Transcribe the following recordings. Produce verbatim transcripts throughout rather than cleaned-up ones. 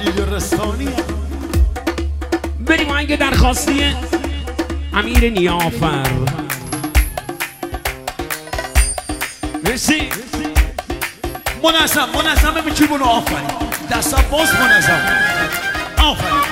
علی رستانی. بریم آهنگ درخواستی امیر نیافر. مرسی. منظم منظم بکی بونو. آفرین دستا باز منظم. آفرین.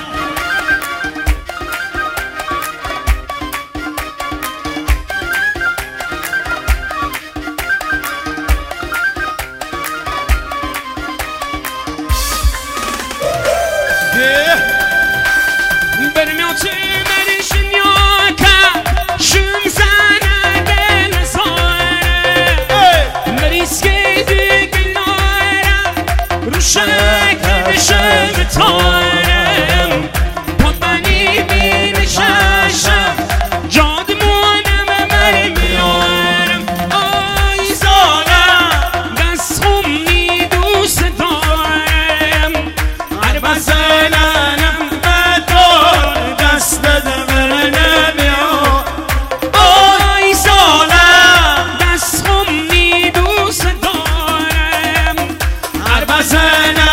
تارم پدنی بین ششم جادمونم مر میارم آی زارم دست خونی دوست دارم هر بزنم بدار دست دمر نمیار آی زارم دست خونی دوست دارم هر بزنم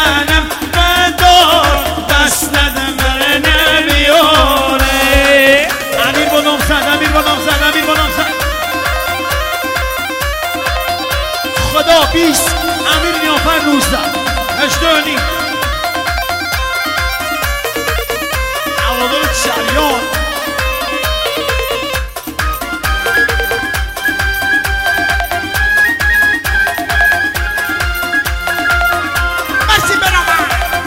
خدا بیست امیر نیافر نوزده هشتانی عوادل شریان مرسی برامن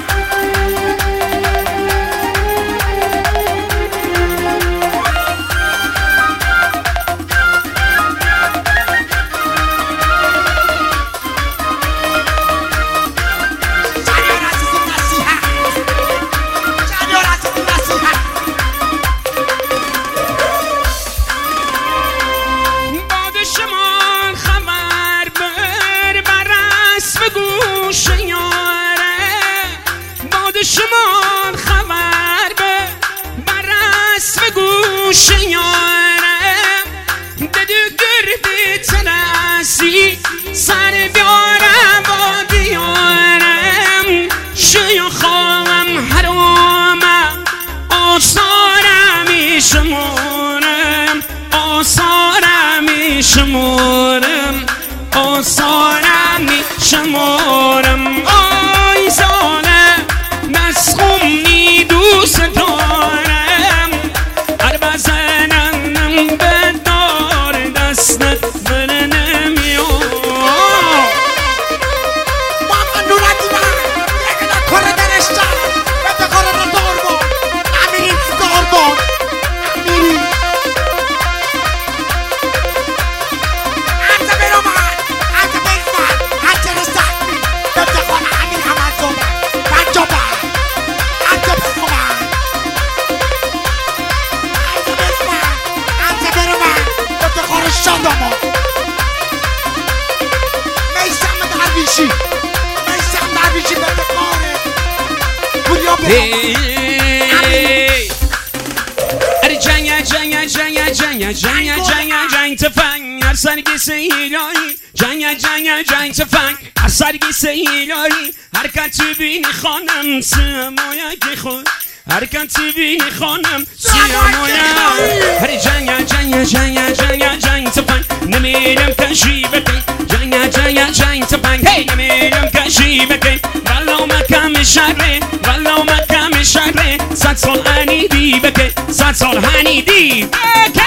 شمان خبر به برس و گوش یارم بدو گردی ترسی سر بیارم با دیارم شیا خواهم حرامم آثارم شمارم آثارم شمارم آثارم شمارم آی زانه مسخونی دوست دارم هر بزنم بدار دستت بر نمیاد محمد نورتی من یک دا کره درش جان بده کره را دار بود امیری دار بود امیری انت برو من انت برو من انت رستاقی بده کره امیر حمد زوده بنجا بر شادما میسم درویشی میسم درویشی به دقاره بوریا برام اری جنگ جنگ جنگ جنگ جنگ جنگ جنگ تفنگ هر سرگی سیلایی جنگ جنگ جنگ تفنگ هر سرگی سیلایی هر کتی بینی خانم سمایه که خود هر کتی بینی خانم سیامایه هر جنگ جنگ جنگ جنگ جنگ تفنگ نمیرم کشی بکی جنگ جنگ جنگ تفنگ هی نمیرم کشی بکی ولو مکم شره ولو مکم شره صد سال هنیدی بکی صد سال هنیدی بکی